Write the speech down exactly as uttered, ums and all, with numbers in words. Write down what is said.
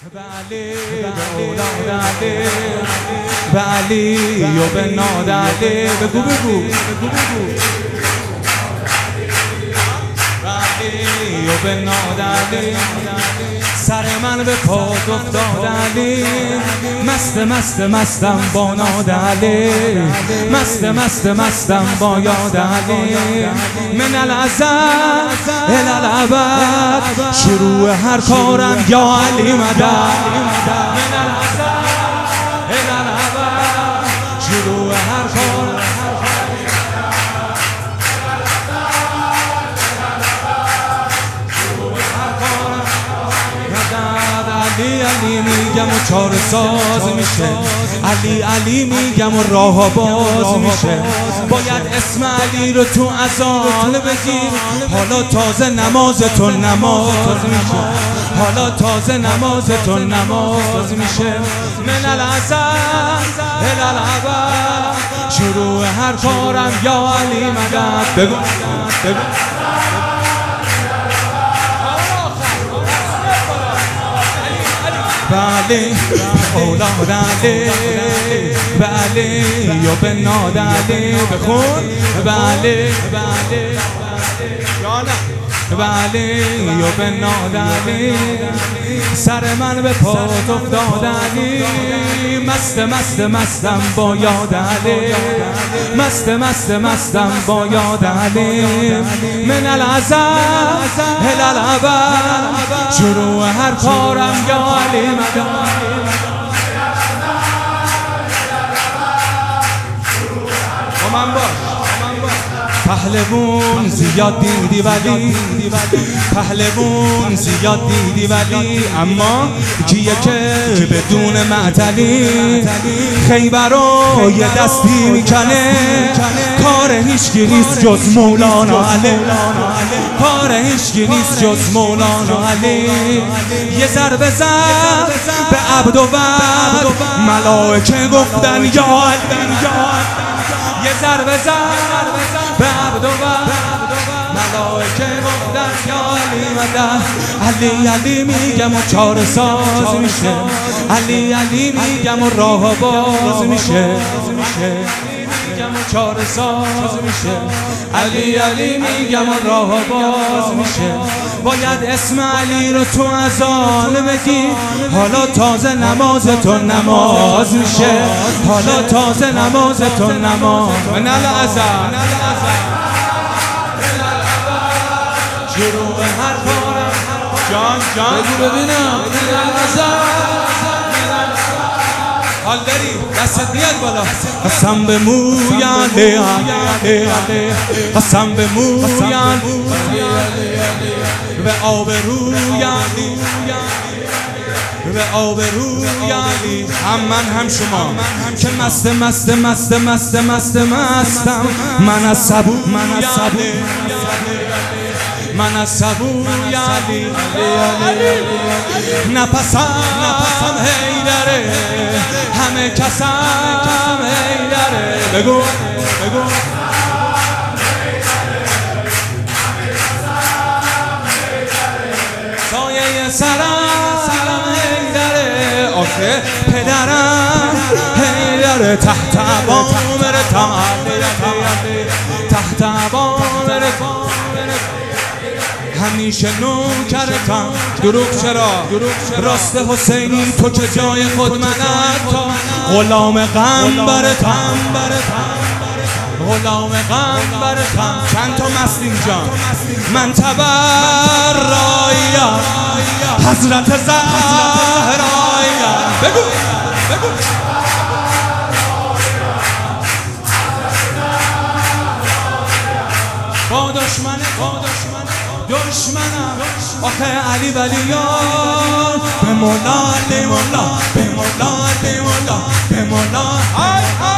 بله به اولاد علی، به علی و به ناد علی، بگو بگو بگو بگو علی و به ناد علی، سر من به پاد افتاد علی، مست مست مستم با ناد علی، مست مست مستم با یاد علی، من الازل الی الابد، شروع هر کارم یا علی مدد، من الازل الی الابد، شروع هر کارم علی علی میگم و چار ساز میشه، علی علی میگم و راه باز میشه، باید اسم علی رو تو اذان بگیر، حالا تازه نمازتون نماز میشه، حالا تازه نمازتون نماز میشه، من الازل الی الابد، شروع هر کارم یا علی مدد، بگو بگو بله اولاد علی، بله یا به ناد علی، بخون بله بله بله یا به ناد علی، سر من به پاد افتاد علی، مست مست مستم با یاد علی، مست مست مستم با یاد علی، من الازل الی الابد، شروع هر کارم یا علی مدد، من باش پهلوون زیاد دیدی ولی، پهلوون زیاد دیدی ولی، اما کیه که بدون معطلی خیبر رو یه دستی میکنه، کار هیچکی نیست جز مولانا علی، کار هیچکی نیست جز مولانا علی، یه ضربه زد به عبد و وعد، ملائکه گفتن یا علی، یه ضربه زد به عبد و وعد، ملائکه گفتن یا علی مدد، علی علی میگم و چار ساز میشه، علی علی میگم و راه باز میشه، میگم و چار ساز میشه، علی علی میگم و راه باز میشه، باید اسم علی رو تو اذان بگی، حالا تازه نمازتون نماز میشه، حالا تازه نمازتون نماز، من الازل شروع هر کارم جان جان، بگو ببینم من الازل حال داری دستت بیاد بالا، قسم به موی علی علی علی، قسم به موی علی، به آب روی علی، به آب روی علی، هم من هم شما که مست مست مست مست مست مستم، من از صبور من از صبور من از صبور علی، نفسم حیدره، همه کسم حیدره، بگو بگو سایه سرم حیدره، آخه پدرم حیدره، تحت عوامر تعالی، تحت عوامر همیشه نوکرتم، دروغ چرا راست حسینی تو که جای خود منم، غلام غم برتم، غلام غم برتم، چند تا مست اینجا، من تبراییم حضرت زهراییم، بگو بگو با دشمن با دشمن دشمنم، آخه علی ولیان، به مولا علی مولا، به مولا علی مولا، به مولا